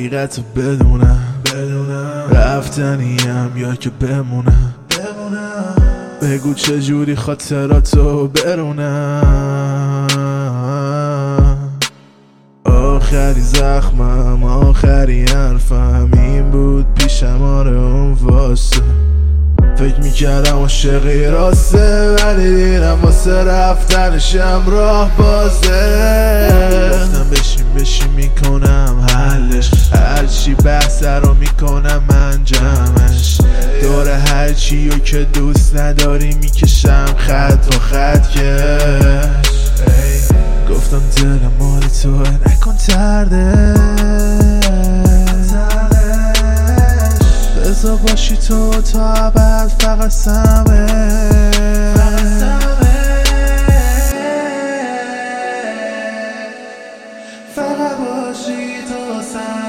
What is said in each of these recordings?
حقیقت بدونم رفتنیم یا که بمونم بگو چجوری خاطراتو برونم. آخری زخمم آخری حرفم این بود پیشم، آره اون واسه فکر میکردم عاشقی راسته، ولی دیدم واسه رفتنشم راه بازه. گفتم بشین میکنم حلش، هرچی بحث رو میکنم من جمعش، دور هرچی رو که دوست نداری میکشم خط و خط کش. گفتم دلم مال توه نکن تردش، بذار باشی تو تا ابد فقط سمه. فقط باشی تو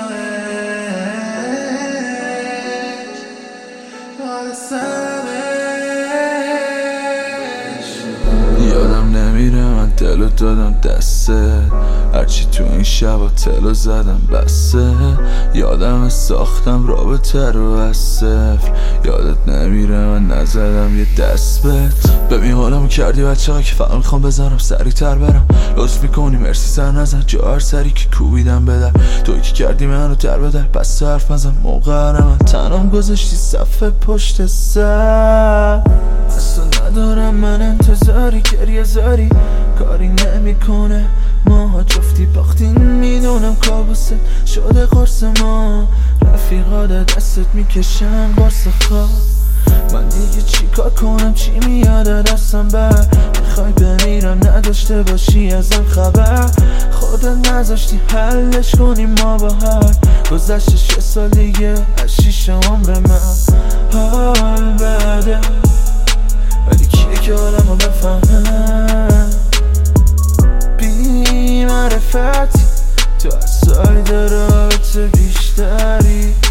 یادم نمیره من دلو دادم دسته، هرچی تو این شبا تلو زدم بسته. یادم ساختم رابطه رو از صفر، یادت نمیره من نزدم یه دست بهت. ببین حالمو کردی بچه‌ها که فقط میخوام بزنم سریع تر برم. لطف میکنی مرسی سر نزن جا هر سری که کوبیدم بدر. توی که کردی منو در بدر پس تو حرف نزن موقع من تنم گذاشتی صفحه پشت سر. اصلا ندارم من انتظاری گریه زاری کاری نمیکنه، ماها جفتی باختین میدونم کابوست شده قرص ما. رفیقات دستت میکشن قرص خواب، من دیگه چی کار کنم چی میاد دستم بر. میخوای بمیرم نداشته باشی ازم خبر، خودت نذاشتی حلش کنیم ما با هر. گذشته 6 سال دیگه از 6 عمر من. حال بده ولی کیه که حالمو بفهمه، بی معرفتی تو از ساید رابطه بیشتری.